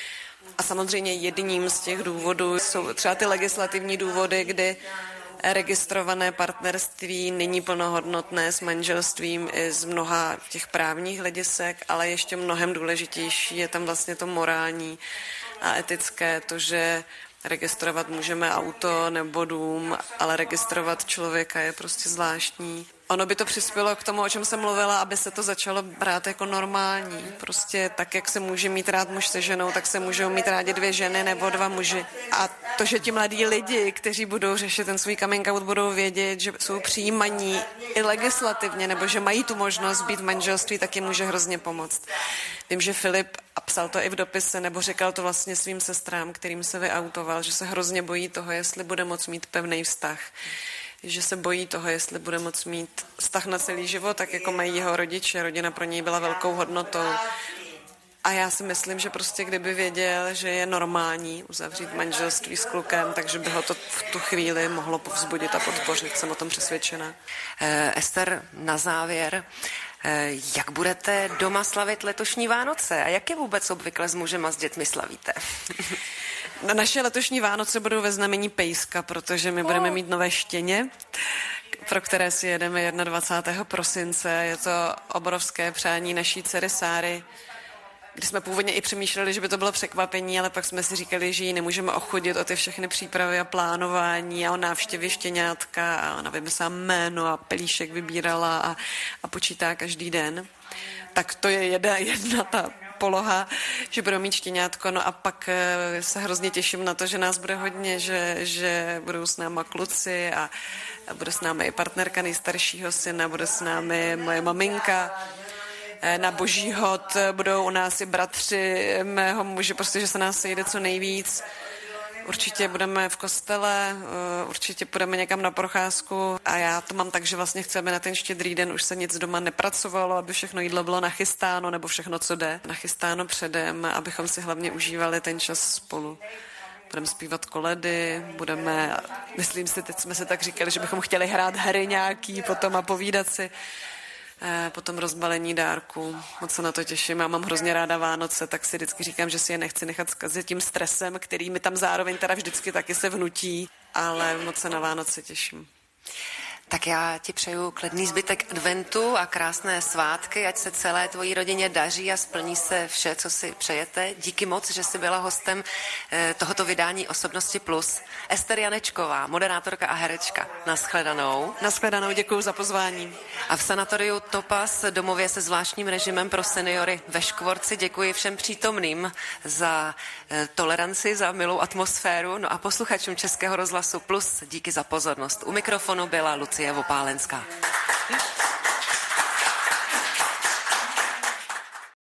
A samozřejmě jedním z těch důvodů jsou třeba ty legislativní důvody, kdy registrované partnerství není plnohodnotné s manželstvím i z mnoha těch právních hledisek, ale ještě mnohem důležitější je tam vlastně to morální a etické, to, že registrovat můžeme auto nebo dům, ale registrovat člověka je prostě zvláštní. Ono by to přispělo k tomu, o čem jsem mluvila, aby se to začalo brát jako normální. Prostě tak, jak se může mít rád muž se ženou, tak se můžou mít rádi dvě ženy nebo dva muži. A to, že ti mladí lidi, kteří budou řešit ten svůj coming out, budou vědět, že jsou přijímaní i legislativně, nebo že mají tu možnost být v manželství, tak jim může hrozně pomoct. Vím, že Filip, a psal to i v dopise, nebo říkal to vlastně svým sestrám, kterým se vyautoval, že se hrozně bojí toho, jestli bude moct mít pevný vztah. Že se bojí toho, jestli bude moct mít vztah na celý život, tak jako mají jeho rodiče. Rodina pro něj byla velkou hodnotou. A já si myslím, že prostě kdyby věděl, že je normální uzavřít manželství s klukem, takže by ho to v tu chvíli mohlo povzbudit a podpořit. Jsem o tom přesvědčena. Eh, Ester, na závěr, eh, jak budete doma slavit letošní Vánoce a jak je vůbec obvykle s mužem a s dětmi slavíte? Na naše letošní Vánoce budou ve znamení pejska, protože my budeme mít nové štěně, pro které si jedeme dvacátého prvního prosince. Je to obrovské přání naší dcery Sáry, kdy jsme původně i přemýšleli, že by to bylo překvapení, ale pak jsme si říkali, že ji nemůžeme ochudit o ty všechny přípravy a plánování a o návštěvy štěňátka a ona vymyslela jméno a pelíšek vybírala a, a počítá každý den. Tak to je jedna, jedna ta poloha, že budou mít štěňátko, no a pak se hrozně těším na to, že nás bude hodně, že, že budou s náma kluci a, a bude s námi i partnerka nejstaršího syna, bude s námi moje maminka. Na Boží hod budou u nás i bratři mého muže, prostě, že se nás sejde co nejvíc. Určitě budeme v kostele, určitě půjdeme někam na procházku a já to mám tak, že vlastně chci, aby na ten štědrý den už se nic doma nepracovalo, aby všechno jídlo bylo nachystáno nebo všechno, co jde, nachystáno předem, abychom si hlavně užívali ten čas spolu. Budeme zpívat koledy, budeme, myslím si, teď jsme se tak říkali, že bychom chtěli hrát hry nějaký potom a povídat si. Potom rozbalení dárku. Moc se na to těším. Já mám hrozně ráda Vánoce, tak si vždycky říkám, že si je nechci nechat zkazit tím stresem, který mi tam zároveň teda vždycky taky se vnutí, ale moc se na Vánoce těším. Tak já ti přeju klidný zbytek adventu a krásné svátky, ať se celé tvojí rodině daří a splní se vše, co si přejete. Díky moc, že jsi byla hostem tohoto vydání Osobnosti plus. Ester Janečková, moderátorka a herečka. Naschledanou. Naschledanou, děkuju za pozvání. A v sanatoriu Topaz, domově se zvláštním režimem pro seniory ve Škvorci, děkuji všem přítomným za toleranci, za milou atmosféru. No a posluchačům Českého rozhlasu Plus díky za pozornost. U mikrofonu byla Lucie Vopálenská.